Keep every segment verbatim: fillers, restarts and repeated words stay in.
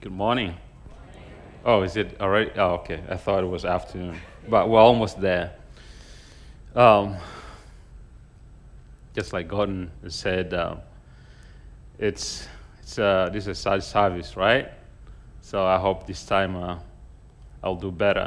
Good morning. Oh, is it already? Oh, okay. I thought it was afternoon, but we're almost there. Um, just like Gordon said, uh, it's it's uh, this is a sad service, right? So I hope this time uh, I'll do better.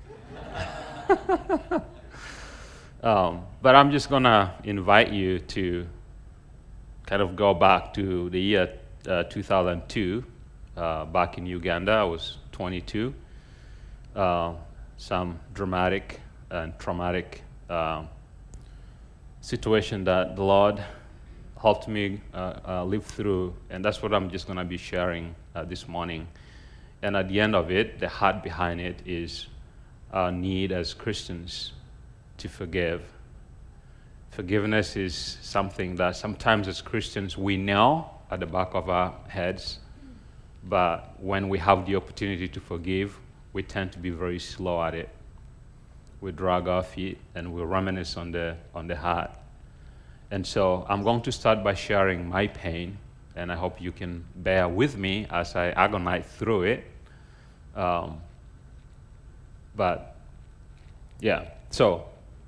Um, but I'm just gonna invite you to kind of go back to the year uh, two thousand two, uh, back in Uganda. I was twenty-two. Uh, some dramatic and traumatic uh, situation that the Lord helped me uh, uh, live through, and that's what I'm just going to be sharing uh, this morning. And at the end of it, the heart behind it is our need as Christians to forgive. Forgiveness is something that sometimes as Christians we know at the back of our heads, but when we have the opportunity to forgive, we tend to be very slow at it. We drag our feet and we reminisce on the, on the heart. And so I'm going to start by sharing my pain, and I hope you can bear with me as I agonize through it. Um, but, yeah, so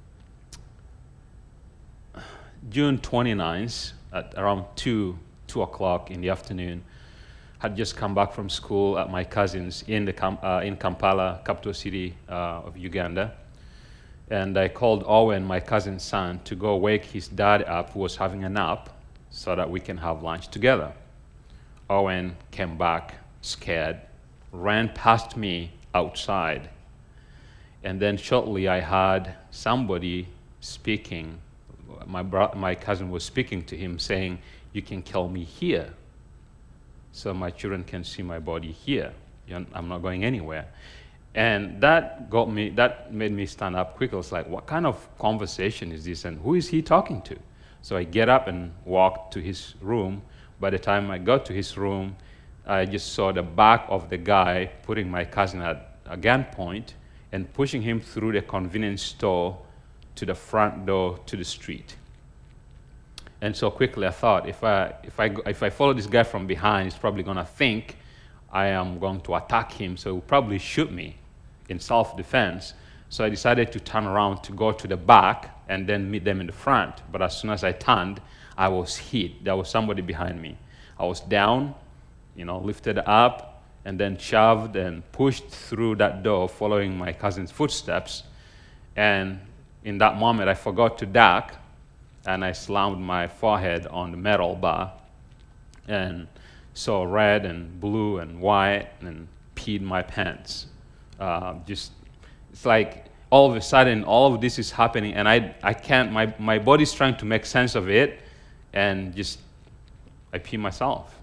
June twenty-ninth at around two, two o'clock in the afternoon, had just come back from school at my cousin's in, the, uh, in Kampala, capital city uh, of Uganda. And I called Owen, my cousin's son, to go wake his dad up, who was having a nap, so that we can have lunch together. Owen came back scared, ran past me outside, and then shortly I heard somebody speaking. My, bro- my cousin was speaking to him, saying, "You can kill me here, so my children can see my body here. I'm not going anywhere." And that got me, that made me stand up quick. I was like, what kind of conversation is this, and who is he talking to? So I get up and walk to his room. By the time I got to his room, I just saw the back of the guy putting my cousin at a gunpoint and pushing him through the convenience store to the front door to the street. And so quickly I thought, if I, if I, if I follow this guy from behind, he's probably going to think I am going to attack him, so he'll probably shoot me in self-defense. So I decided to turn around to go to the back and then meet them in the front. But as soon as I turned, I was hit. There was somebody behind me. I was down, you know, lifted up, and then shoved and pushed through that door, following my cousin's footsteps. And in that moment, I forgot to duck, and I slammed my forehead on the metal bar, and saw red and blue and white, and peed my pants. Uh, just, it's like all of a sudden, all of this is happening, and I, I can't, my, my body's trying to make sense of it, and just, I pee myself.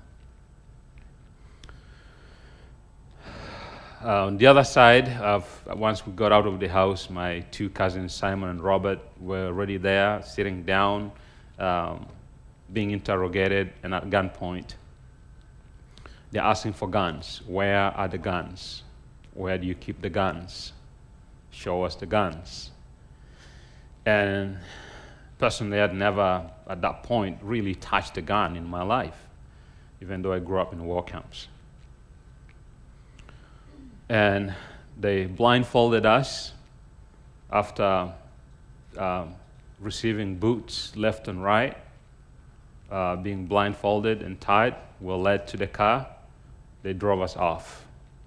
Uh, on the other side, of, once we got out of the house, my two cousins, Simon and Robert, were already there, sitting down, um, being interrogated, and at gunpoint. They're asking for guns. Where are the guns? Where do you keep the guns? Show us the guns. And personally, I'd never, at that point, really touched a gun in my life, even though I grew up in war camps. And they blindfolded us after um, receiving boots left and right, uh, being blindfolded and tied. We were led to the car. They drove us off.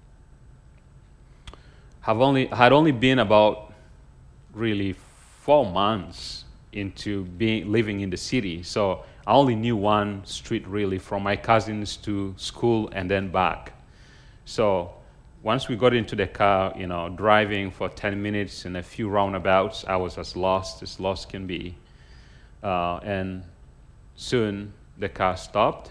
Have only, had only been about really four months into being, living in the city, so I only knew one street really, from my cousins to school and then back. So once we got into the car, you know, driving for ten minutes and a few roundabouts, I was as lost as lost can be. Uh, and soon the car stopped,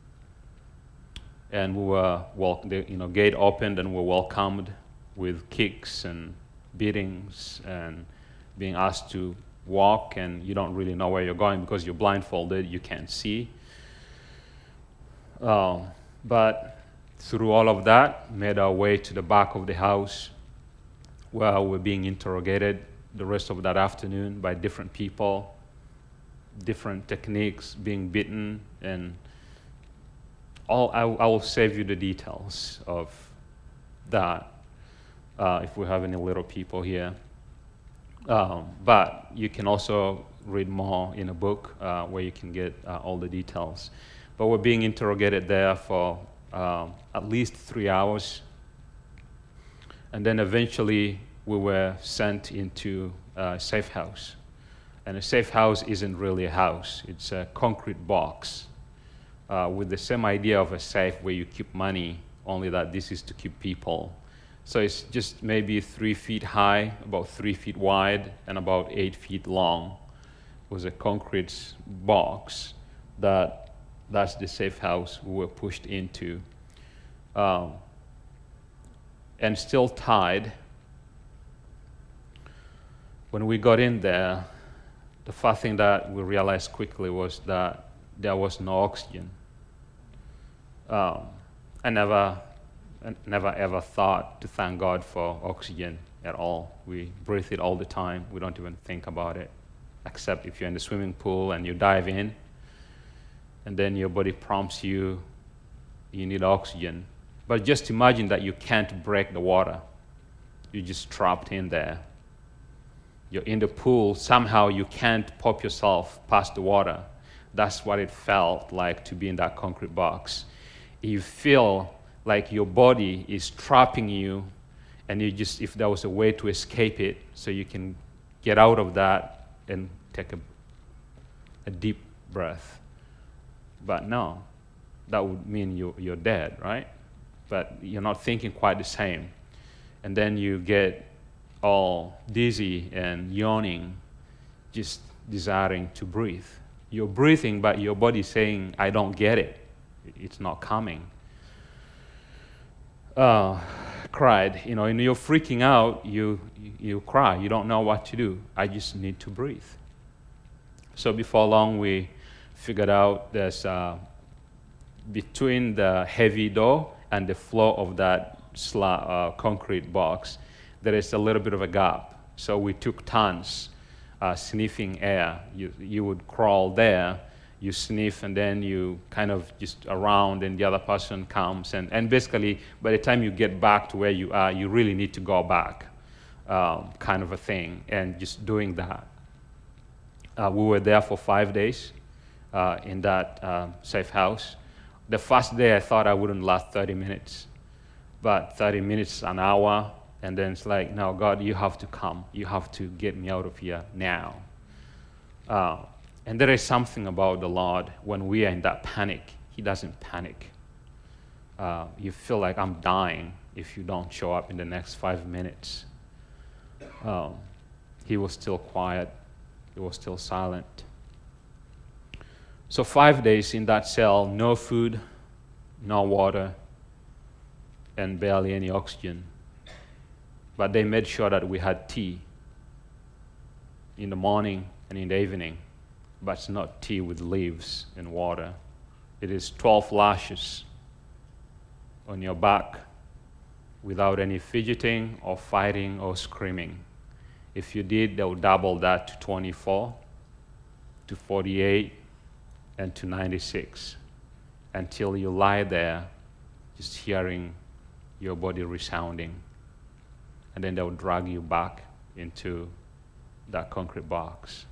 and we were, well, the you know, gate opened, and we were welcomed with kicks and beatings and being asked to walk, and you don't really know where you're going because you're blindfolded, you can't see. Uh, but through all of that, made our way to the back of the house, where we're being interrogated the rest of that afternoon by different people, different techniques, being beaten and all, I, I will save you the details of that uh, if we have any little people here. Um, but you can also read more in a book uh, where you can get uh, all the details. But we're being interrogated there for uh, at least three hours. And then eventually we were sent into a safe house. And a safe house isn't really a house. It's a concrete box uh, with the same idea of a safe where you keep money, only that this is to keep people. So it's just maybe three feet high, about three feet wide, and about eight feet long. It was a concrete box that that's the safe house we were pushed into. Um, and still tied. When we got in there, the first thing that we realized quickly was that there was no oxygen. Um, I never, I never ever thought to thank God for oxygen at all. We breathe it all the time. We don't even think about it, except if you're in the swimming pool and you dive in, and then your body prompts you, you need oxygen. But just imagine that you can't break the water. You're just trapped in there. You're in the pool, somehow you can't pop yourself past the water. That's what it felt like to be in that concrete box. You feel like your body is trapping you, and you just, if there was a way to escape it, so you can get out of that and take a, a deep breath. But no, that would mean you, you're dead, right? But you're not thinking quite the same. And then you get all dizzy and yawning, just desiring to breathe. You're breathing, but your body's saying, I don't get it. It's not coming. Uh, cried, you know, and you're freaking out, you, you, you cry. You don't know what to do. I just need to breathe. So before long, we figured out there's uh, between the heavy door and the floor of that sla- uh, concrete box, there is a little bit of a gap. So we took turns uh, sniffing air. You, you would crawl there, you sniff, and then you kind of just around, and the other person comes. And, and basically, by the time you get back to where you are, you really need to go back, um, kind of a thing, and just doing that. Uh, we were there for five days uh, in that uh, safe house. The first day, I thought I wouldn't last thirty minutes, but thirty minutes, an hour, and then it's like, no, God, you have to come. You have to get me out of here now. Uh, and there is something about the Lord when we are in that panic. He doesn't panic. Uh, you feel like I'm dying if you don't show up in the next five minutes. Um, he was still quiet. He was still silent. So five days in that cell, no food, no water, and barely any oxygen. But they made sure that we had tea in the morning and in the evening, but it's not tea with leaves and water. It is twelve lashes on your back without any fidgeting or fighting or screaming. If you did, they would double that to twenty-four, to forty-eight, and to ninety-six, until you lie there just hearing your body resounding. And then they'll drag you back into that concrete box.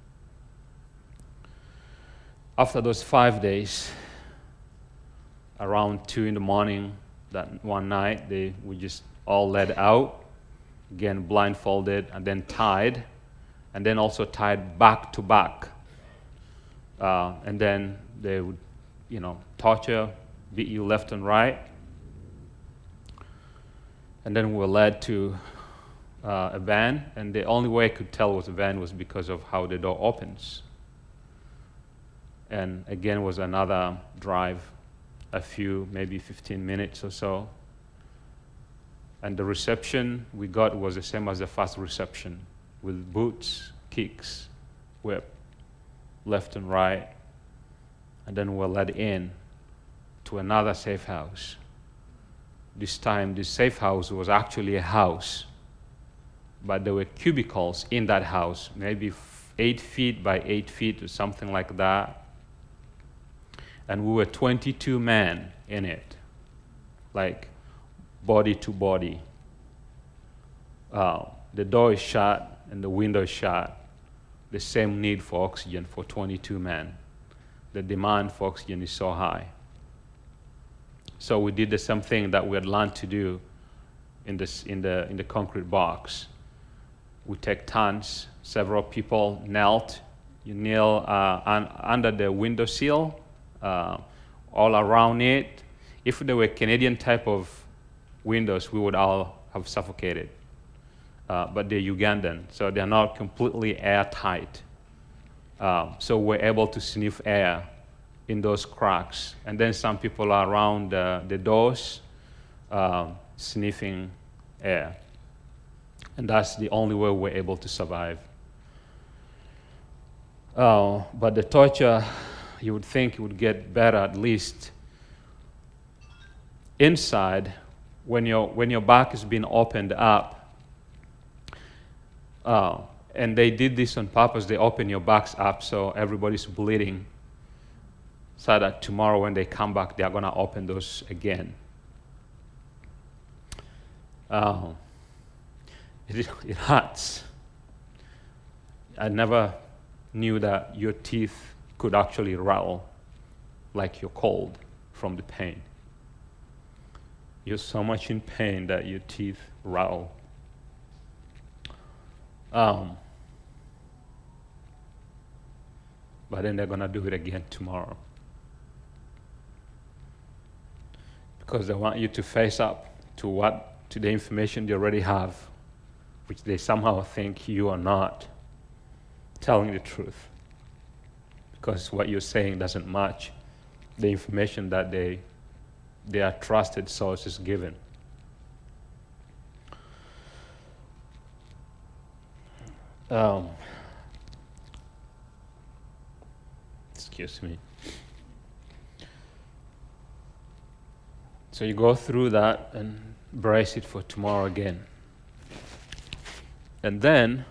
After those five days, around two in the morning, that one night, they we just all led out, again blindfolded, and then tied, and then also tied back to back. Uh, and then they would, you know, torture, beat you left and right. And then we were led to uh, a van, and the only way I could tell was a van was because of how the door opens. And again was another drive, a few, maybe fifteen minutes or so. And the reception we got was the same as the first reception, with boots, kicks, whip, left and right. And then we were led in to another safe house. This time, this safe house was actually a house, but there were cubicles in that house, maybe eight feet by eight feet or something like that. and we were twenty-two men in it, like body to body. Uh, the door is shut and the window is shut. The same need for oxygen for twenty-two men. The demand for oxygen is so high. So we did the same thing that we had learned to do in, this, in, the, in the concrete box. We take turns, several people knelt. You kneel uh, un, under the window sill, uh, all around it. If they were Canadian type of windows, we would all have suffocated. Uh, but they're Ugandan, so they're not completely airtight. Uh, so we're able to sniff air in those cracks. And then some people are around uh, the doors uh, sniffing air. And that's the only way we're able to survive. Uh, but the torture, you would think it would get better at least. Inside, when your, when your back is being opened up, uh, and they did this on purpose, they open your backs up so everybody's bleeding, so that tomorrow when they come back, they're going to open those again. Uh, it, it hurts. I never knew that your teeth could actually rattle like you're cold from the pain. You're so much in pain that your teeth rattle. Um, but then they're going to do it again tomorrow. Because they want you to face up to what, to the information they already have, which they somehow think you are not telling the truth. Because what you're saying doesn't match the information that they, their trusted source is given. Um, excuse me. So you go through that and brace it for tomorrow again. And then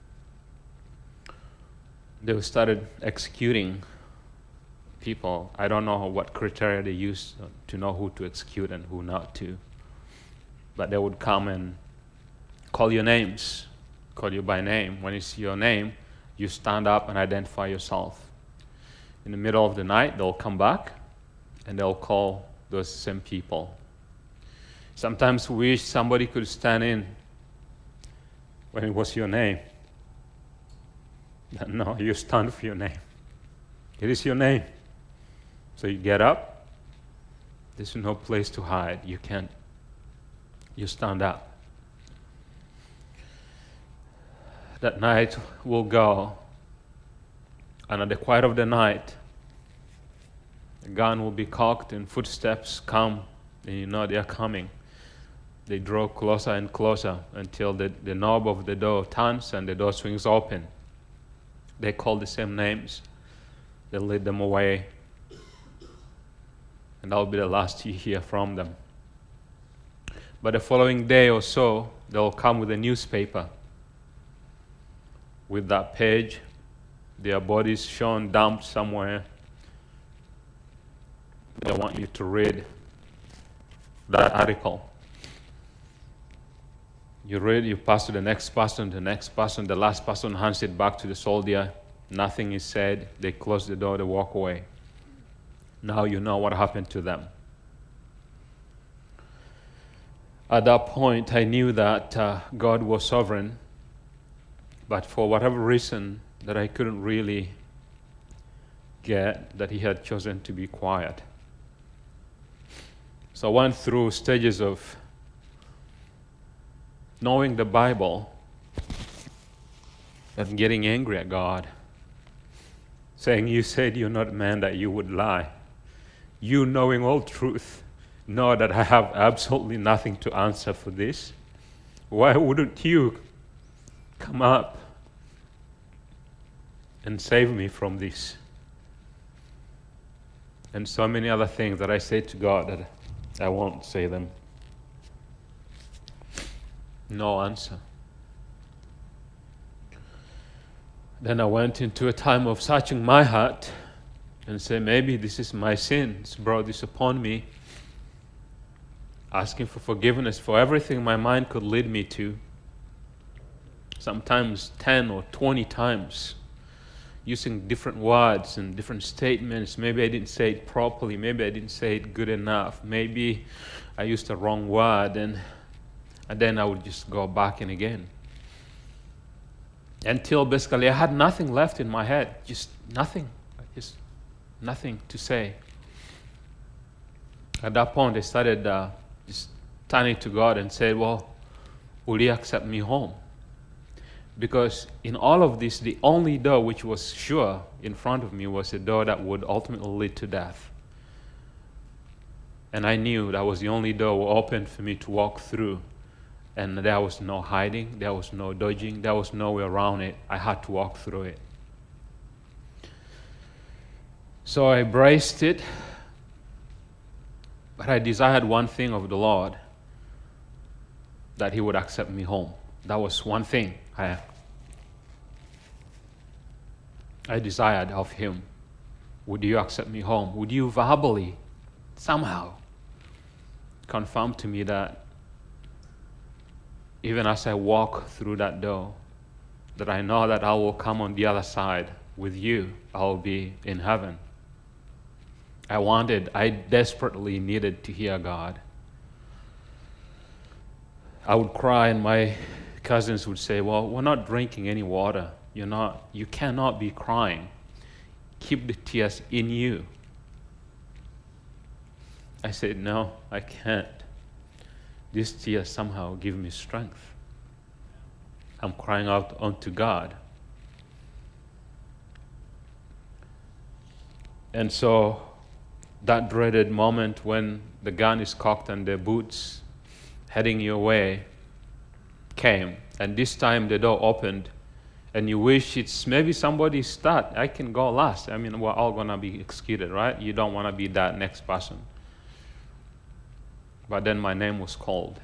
they started executing people. I don't know what criteria they used to know who to execute and who not to. But they would come and call your names, call you by name. When you see your name, you stand up and identify yourself. In the middle of the night, they'll come back and they'll call those same people. Sometimes we wish somebody could stand in when it was your name. But no, you stand for your name. It is your name. So you get up. There's no place to hide. You can't. You stand up. That night will go, and at the quiet of the night, the gun will be cocked and footsteps come, and you know they are coming. They draw closer and closer until the, the knob of the door turns and the door swings open. They call the same names. They lead them away. And that'll be the last you hear from them. But the following day or so, they'll come with a newspaper. With that page, their bodies shown dumped somewhere. They want you to read that article. You read, you pass to the next person, the next person, the last person hands it back to the soldier. Nothing is said. They close the door, they walk away. Now you know what happened to them. At that point, I knew that uh, God was sovereign, but for whatever reason that I couldn't really get, that He had chosen to be quiet. So I went through stages of knowing the Bible and getting angry at God, saying, you said you're not man that you would lie. You knowing all truth, know that I have absolutely nothing to answer for this. Why wouldn't you come up and save me from this? And so many other things that I say to God that I won't say them. No answer. Then I went into a time of searching my heart and say, maybe this is my sin. It's brought this upon me. Asking for forgiveness for everything my mind could lead me to. Sometimes ten or twenty times. Using different words and different statements. Maybe I didn't say it properly. Maybe I didn't say it good enough. Maybe I used the wrong word, and, and then I would just go back in again. Until basically I had nothing left in my head. Just nothing. Just nothing to say. At that point, I started uh, just turning to God and said, well, will you accept me home? Because in all of this, the only door which was sure in front of me was a door that would ultimately lead to death. And I knew that was the only door open for me to walk through. And there was no hiding, there was no dodging, there was no way around it. I had to walk through it. So I embraced it, but I desired one thing of the Lord, that He would accept me home. That was one thing I, I desired of Him. Would you accept me home? Would you verbally, somehow, confirm to me that even as I walk through that door, that I know that I will come on the other side with you. I will be in heaven. I wanted, I desperately needed to hear God. I would cry, and my cousins would say, well, we're not drinking any water. You're not, you cannot be crying. Keep the tears in you. I said, no, I can't. These tears somehow give me strength. I'm crying out unto God. And so that dreaded moment when the gun is cocked and the boots heading your way came. And this time the door opened, and you wish it's maybe somebody's start. I can go last. I mean, we're all going to be executed, right? You don't want to be that next person. But then my name was called.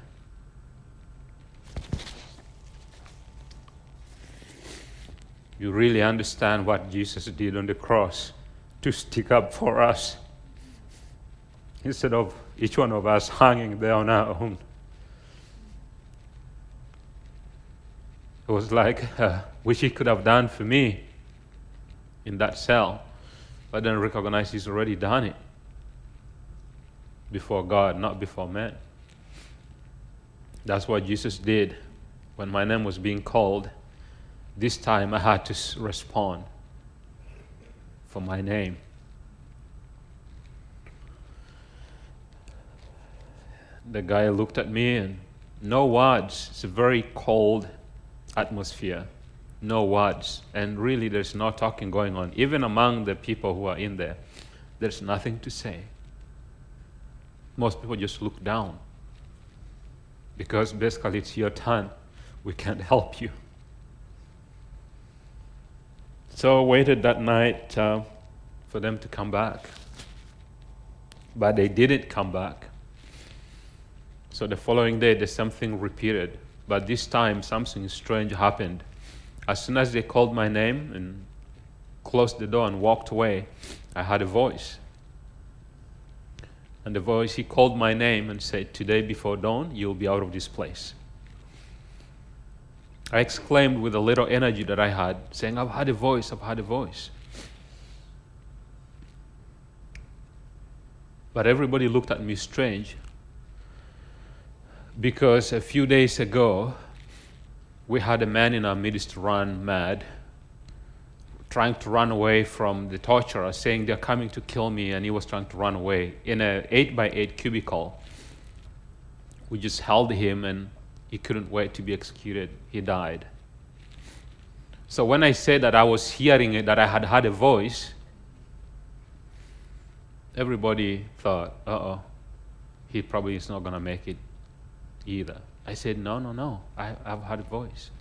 You really understand what Jesus did on the cross to stick up for us, instead of each one of us hanging there on our own. It was like, uh, which He could have done for me in that cell, but then recognize He's already done it before God, not before man. That's what Jesus did when my name was being called. This time I had to respond for my name. The guy looked at me, and no words. It's a very cold atmosphere. No words. And really there's no talking going on. Even among the people who are in there, there's nothing to say. Most people just look down, because basically it's your turn. We can't help you. So I waited that night uh, for them to come back. But they didn't come back. So the following day, the same thing repeated. But this time, something strange happened. As soon as they called my name and closed the door and walked away, I heard a voice. And the voice, he called my name and said, today before dawn, you'll be out of this place. I exclaimed with a little energy that I had, saying, I've had a voice, I've had a voice. But everybody looked at me strange, because a few days ago, we had a man in our midst run mad, trying to run away from the torturer, saying they're coming to kill me, and he was trying to run away. In an eight by eight cubicle, we just held him, and he couldn't wait to be executed. He died. So when I said that I was hearing it, that I had had a voice, everybody thought, uh-oh, he probably is not going to make it either. I said, no, no, no, I, I've had a voice.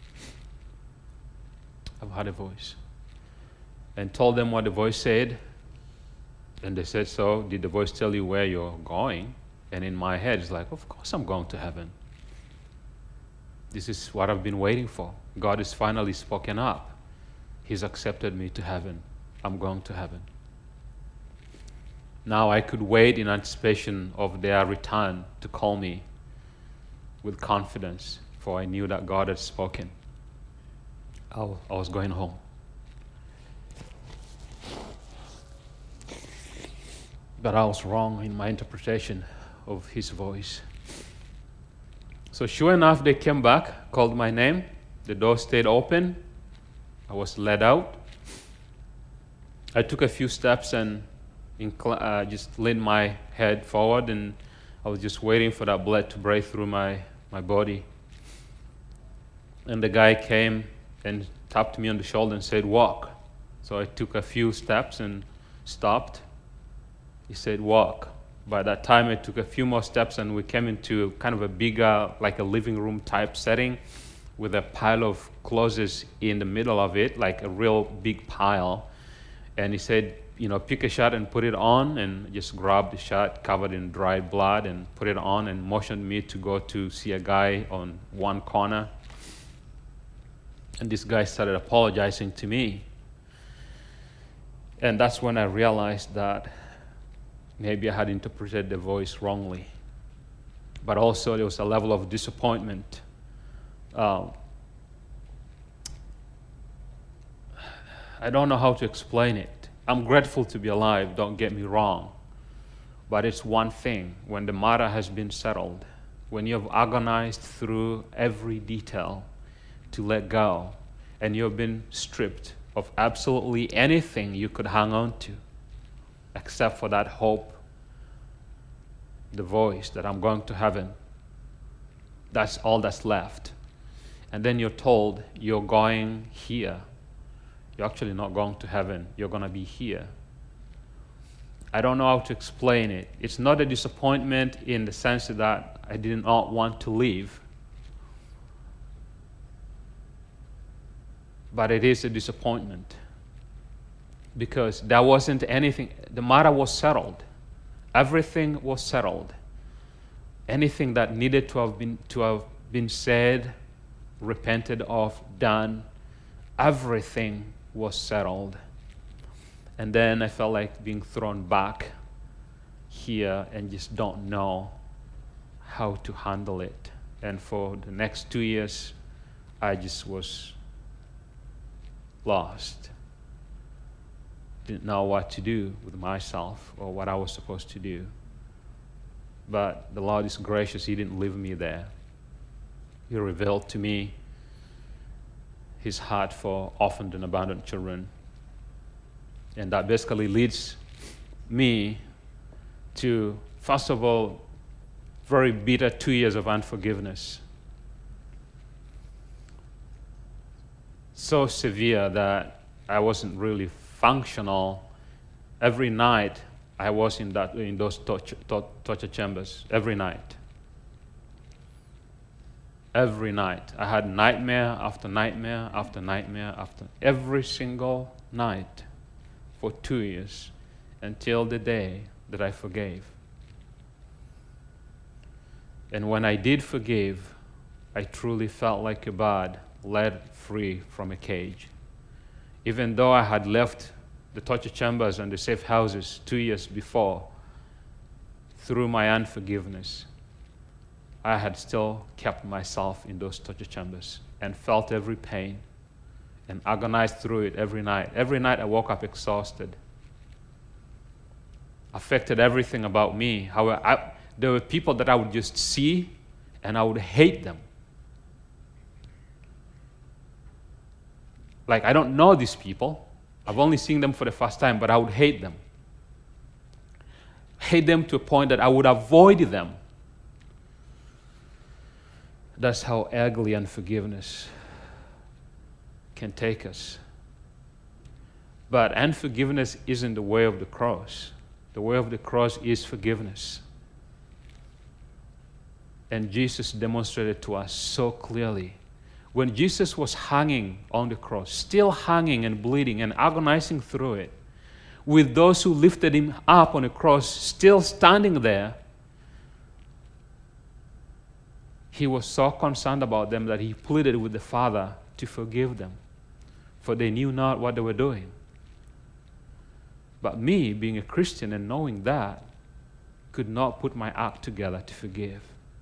I've had a voice. And told them what the voice said. And they said, so did the voice tell you where you're going? And in my head, it's like, of course I'm going to heaven. This is what I've been waiting for. God has finally spoken up. He's accepted me to heaven. I'm going to heaven. Now I could wait in anticipation of their return to call me with confidence, for I knew that God had spoken. I was going home. But I was wrong in my interpretation of his voice. So sure enough, they came back, called my name. The door stayed open. I was led out. I took a few steps and incl- uh, just leaned my head forward, and I was just waiting for that blood to break through my, my body. And the guy came and tapped me on the shoulder and said, "Walk." So I took a few steps and stopped. He said, "Walk." By that time, I took a few more steps, and we came into kind of a bigger, like a living room type setting with a pile of clothes in the middle of it, like a real big pile. And he said, you know, pick a shirt and put it on, and just grabbed the shirt covered in dried blood and put it on, and motioned me to go to see a guy on one corner. And this guy started apologizing to me. And that's when I realized that maybe I had interpreted the voice wrongly. But also there was a level of disappointment. Uh, I don't know how to explain it. I'm grateful to be alive, don't get me wrong. But it's one thing, when the matter has been settled, when you have agonized through every detail to let go, and you've been stripped of absolutely anything you could hang on to, except for that hope, the voice that I'm going to heaven. That's all that's left. And then you're told you're going here. You're actually not going to heaven. You're going to be here. I don't know how to explain it. It's not a disappointment in the sense that I did not want to leave, but it is a disappointment because there wasn't anything. The matter was settled. Everything was settled. Anything that needed to have been to have been said, repented of, done, everything was settled. And then I felt like being thrown back here and just don't know how to handle it. And for the next two years, I just was lost. Didn't know what to do with myself or what I was supposed to do. But the Lord is gracious. He didn't leave me there. He revealed to me His heart for orphaned and abandoned children. And that basically leads me to, first of all, very bitter two years of unforgiveness. So severe that I wasn't really functional. Every night I was in that in those torture, torture chambers. Every night. Every night. I had nightmare after nightmare after nightmare after every single night for two years until the day that I forgave. And when I did forgive, I truly felt like a bird led free from a cage. Even though I had left the torture chambers and the safe houses two years before, through my unforgiveness, I had still kept myself in those torture chambers and felt every pain and agonized through it every night. Every night I woke up exhausted. Affected everything about me. How I, there were people that I would just see and I would hate them. Like, I don't know these people. I've only seen them for the first time, but I would hate them. Hate them to a point that I would avoid them. That's how ugly unforgiveness can take us. But unforgiveness isn't the way of the cross. The way of the cross is forgiveness. And Jesus demonstrated to us so clearly. When Jesus was hanging on the cross, still hanging and bleeding and agonizing through it, with those who lifted him up on the cross still standing there, he was so concerned about them that he pleaded with the Father to forgive them, for they knew not what they were doing. But me, being a Christian and knowing that, could not put my act together to forgive.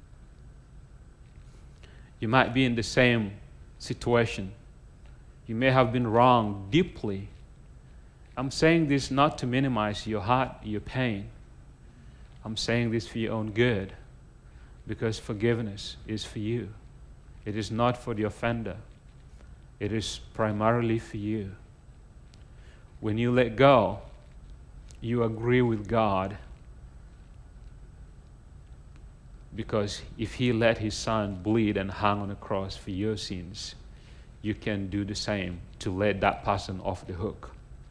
You might be in the same situation. You may have been wronged deeply. I'm saying this not to minimize your heart, your pain. I'm saying this for your own good, because forgiveness is for you. It is not for the offender. It is primarily for you. When you let go, you agree with God, because if He let His Son bleed and hang on a cross for your sins, you can do the same to let that person off the hook.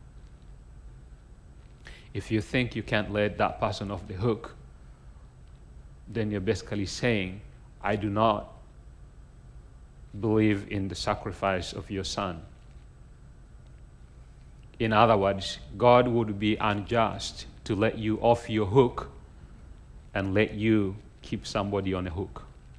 If you think you can't let that person off the hook, then you're basically saying, I do not believe in the sacrifice of your Son. In other words, God would be unjust to let you off your hook and let you keep somebody on a hook.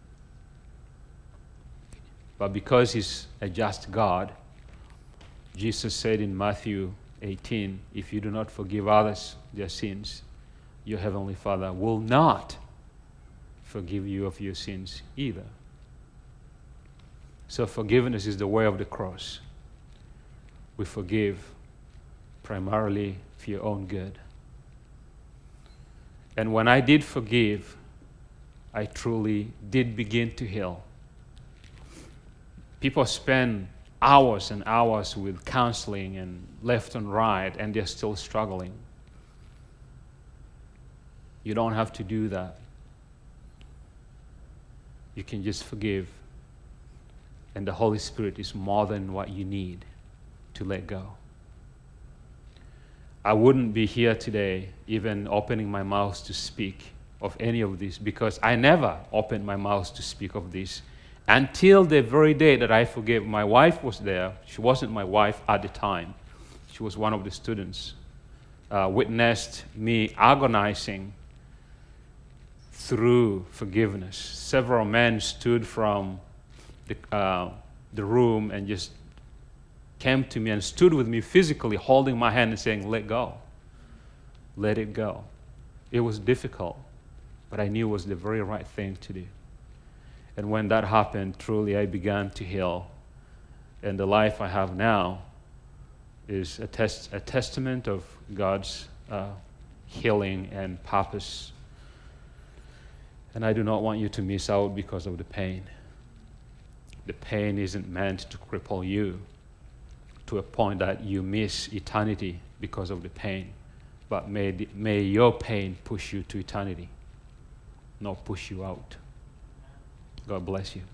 But because He's a just God, Jesus said in Matthew eighteen, if you do not forgive others their sins, your heavenly Father will not forgive you of your sins either. So forgiveness is the way of the cross. We forgive primarily for your own good. And when I did forgive, I truly did begin to heal. People spend hours and hours with counseling and left and right, and they're still struggling. You don't have to do that. You can just forgive, and the Holy Spirit is more than what you need to let go. I wouldn't be here today even opening my mouth to speak of any of this, because I never opened my mouth to speak of this until the very day that I forgave. My wife was there. She wasn't my wife at the time. She was one of the students. Uh, witnessed me agonizing through forgiveness. Several men stood from the, uh, the room and just came to me and stood with me physically, holding my hand and saying, let go. Let it go. It was difficult, but I knew it was the very right thing to do. And when that happened, truly I began to heal. And the life I have now is a, tes- a testament of God's uh, healing and purpose. And I do not want you to miss out because of the pain. The pain isn't meant to cripple you to a point that you miss eternity because of the pain. But may, the, may your pain push you to eternity, not push you out. God bless you.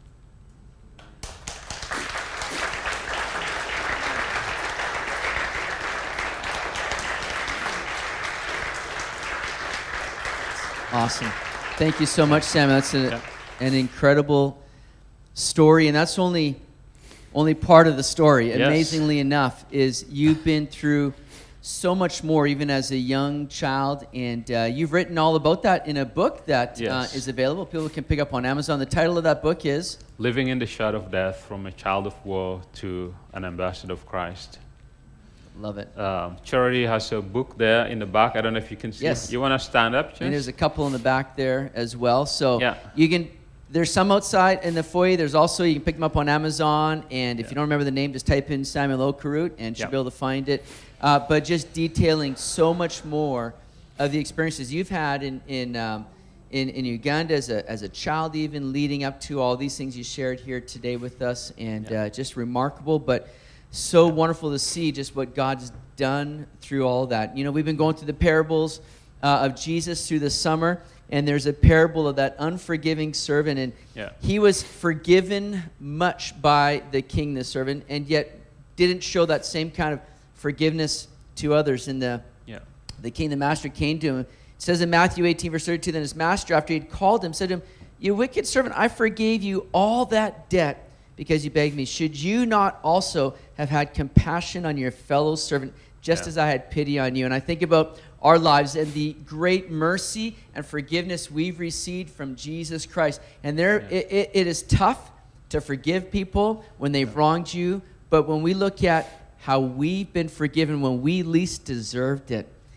Awesome. Thank you so much, Sam. That's a, yeah. an incredible story, and that's only only part of the story. Yes. Amazingly enough, is you've been through so much more, even as a young child, and uh, you've written all about that in a book that yes. uh, is available. People can pick up on Amazon. The title of that book is Living in the Shadow of Death: From a Child of War to an Ambassador of Christ. Love it. Um, Charity has a book there in the back. I don't know if you can see. Yes. You want to stand up, Chance? And there's a couple in the back there as well. So yeah. you can. There's some outside in the foyer. There's also, you can pick them up on Amazon. And if yeah. you don't remember the name, just type in Samuel Okarut and you'll yeah. be able to find it. Uh, but just detailing so much more of the experiences you've had in in um, in, in Uganda as a as a child, even leading up to all these things you shared here today with us, and yeah. uh, just remarkable. But so wonderful to see just what God's done through all that. You know, we've been going through the parables uh, of Jesus through the summer. And there's a parable of that unforgiving servant, and yeah. he was forgiven much by the king, the servant, and yet didn't show that same kind of forgiveness to others. And the yeah. the king, the master, came to him. It says in Matthew eighteen, verse thirty-two, then his master, after he had called him, said to him, "You wicked servant, I forgave you all that debt because you begged me. Should you not also have had compassion on your fellow servant, just yeah. as I had pity on you?" And I think about our lives and the great mercy and forgiveness we've received from Jesus Christ. And there, yeah. it, it, it is tough to forgive people when they've yeah. wronged you. But when we look at how we've been forgiven when we least deserved it,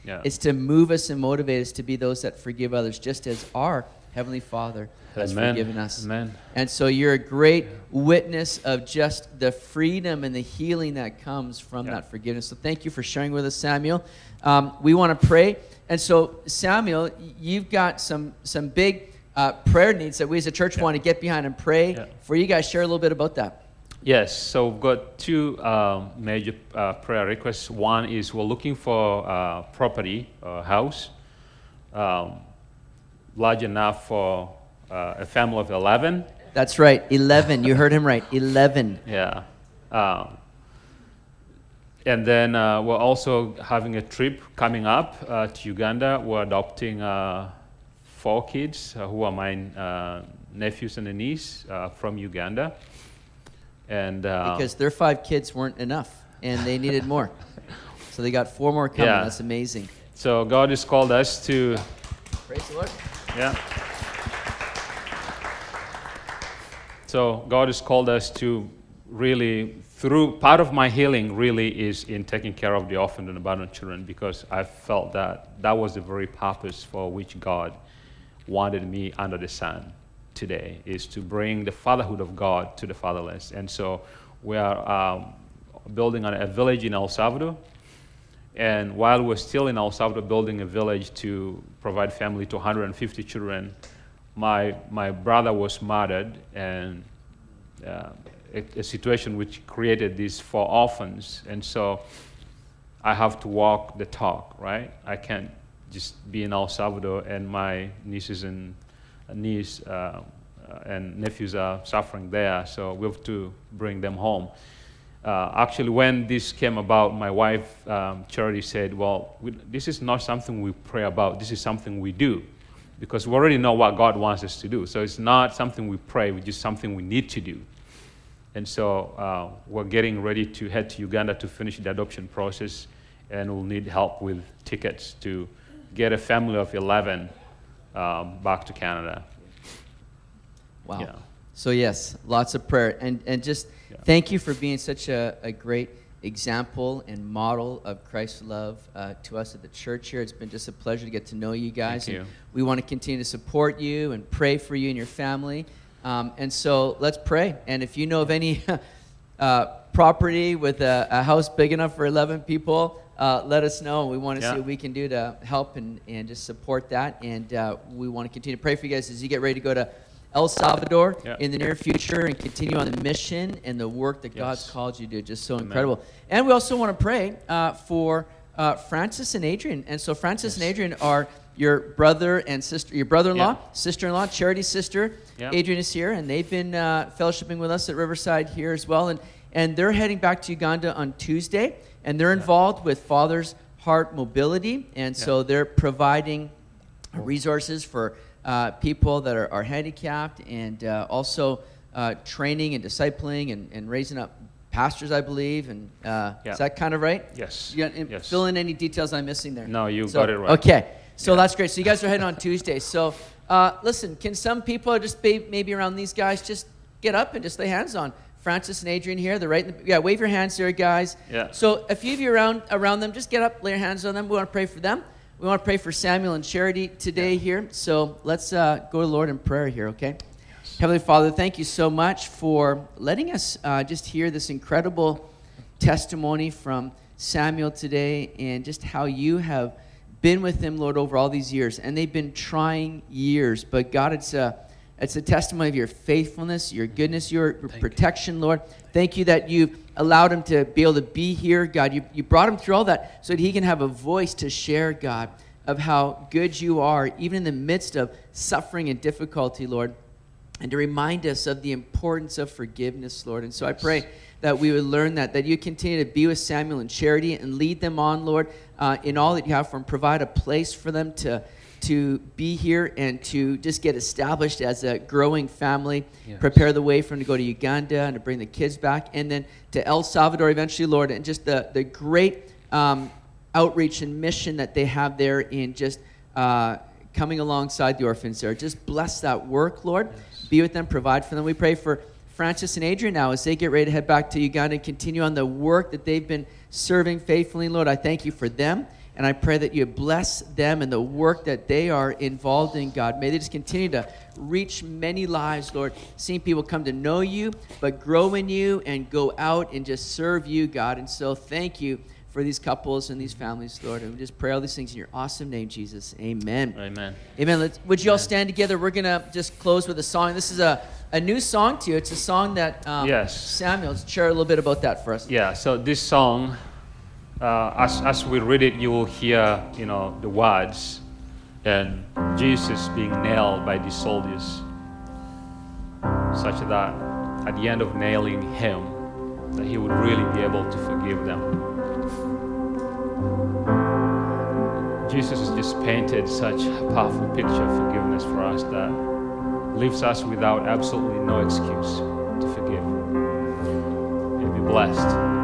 Yeah. It's to move us and motivate us to be those that forgive others, just as our Heavenly Father has Amen. forgiven us. Amen. And so you're a great witness of just the freedom and the healing that comes from Yeah. that forgiveness. So thank you for sharing with us, Samuel. Um, we want to pray. And so, Samuel, you've got some, some big uh, prayer needs that we as a church Yeah. want to get behind and pray Yeah. for you guys. Share a little bit about that. Yes, so we've got two um, major uh, prayer requests. One is we're looking for uh, property, a house, um, large enough for uh, a family of eleven. That's right, eleven. You heard him right, eleven. Yeah. Um, and then uh, we're also having a trip coming up uh, to Uganda. We're adopting uh, four kids uh, who are my uh, nephews and a niece uh, from Uganda. And uh, Because their five kids weren't enough, and they needed more. So they got four more coming. Yeah. That's amazing. so God has called us to, Praise the Lord. yeah. So God has called us to really, through, part of my healing really is in taking care of the orphan and abandoned children, because I felt that that was the very purpose for which God wanted me under the sun today, is to bring the fatherhood of God to the fatherless. And so we are um, building a village in El Salvador. And while we're still in El Salvador building a village to provide family to one hundred fifty children, my, my brother was murdered, and uh, a, a situation which created these four orphans. And so I have to walk the talk, right? I can't just be in El Salvador and my nieces and niece uh, uh, and nephews are suffering there, so we have to bring them home. Uh, actually, when this came about, my wife, um, Charity, said, well, we, this is not something we pray about, this is something we do, because we already know what God wants us to do. So it's not something we pray, it's just something we need to do. And so uh, we're getting ready to head to Uganda to finish the adoption process, and we'll need help with tickets to get a family of eleven Um, back to Canada. Wow. Yeah. So yes, lots of prayer. And, and just Yeah. thank you for being such a, a great example and model of Christ's love uh, to us at the church here. It's been just a pleasure to get to know you guys. Thank and you. we want to continue to support you and pray for you and your family. Um, and so let's pray. And if you know of any uh, property with a, a house big enough for eleven people, Uh, let us know. We want to Yeah. see what we can do to help and, and just support that. And uh, we want to continue to pray for you guys as you get ready to go to El Salvador Yeah. in the near future and continue on the mission and the work that Yes. God's called you to do. Just so Amen. incredible. And we also want to pray uh, for uh, Francis and Adrian. And so Francis Yes. and Adrian are your brother and sister, your brother-in-law, Yeah. sister-in-law, Charity's sister. Yeah. Adrian is here, and they've been uh, fellowshipping with us at Riverside here as well. And and they're heading back to Uganda on Tuesday, and they're involved with Father's Heart Mobility, and so Yeah. they're providing resources for uh, people that are, are handicapped, and uh, also uh, training and discipling and, and raising up pastors, I believe. And uh, Yeah. is that kind of right? Yes. You got, Yes. Fill in any details I'm missing there. No, you So- got it right. Okay, so Yeah. that's great. So you guys are heading on Tuesday. So uh, listen, can some people just be maybe around these guys just get up and just lay hands on Francis and Adrian here? They're right in the, yeah, wave your hands there, guys. Yeah. So a few of you around around them, just get up, lay your hands on them. We want to pray for them. We want to pray for Samuel and Charity today Yeah. here. So let's uh, go to the Lord in prayer here, okay? Heavenly Father, thank you so much for letting us uh, just hear this incredible testimony from Samuel today, and just how you have been with him, Lord, over all these years. And they've been trying years, but God, it's a It's a testimony of your faithfulness, your goodness, your Thank protection, Lord. Thank you that you allowed him to be able to be here, God. You, you brought him through all that so that he can have a voice to share, God, of how good you are, even in the midst of suffering and difficulty, Lord, and to remind us of the importance of forgiveness, Lord. And so I pray that we would learn that, that you continue to be with Samuel and Charity and lead them on, Lord, uh, in all that you have for them. Provide a place for them to to be here and to just get established as a growing family. Yes. Prepare the way for them to go to Uganda and to bring the kids back, and then to El Salvador eventually, Lord, and just the, the great um, outreach and mission that they have there in just uh, coming alongside the orphans there. Just bless that work, Lord. Yes. Be with them, provide for them. We pray for Francis and Adrian now as they get ready to head back to Uganda and continue on the work that they've been serving faithfully, Lord. I thank you for them. And I pray that you bless them and the work that they are involved in, God. May they just continue to reach many lives, Lord, seeing people come to know you, but grow in you and go out and just serve you, God. And so thank you for these couples and these families, Lord. And we just pray all these things in your awesome name, Jesus. Amen. Amen. Amen. Let's, would you all Amen. stand together? We're going to just close with a song. This is a, a new song to you. It's a song that um, Yes. Samuel, let's share a little bit about that for us. Yeah, so this song, uh, as, as we read it, you will hear, you know, the words and Jesus being nailed by these soldiers, such that at the end of nailing him, that he would really be able to forgive them. Jesus has just painted such a powerful picture of forgiveness for us that leaves us without absolutely no excuse to forgive and be blessed.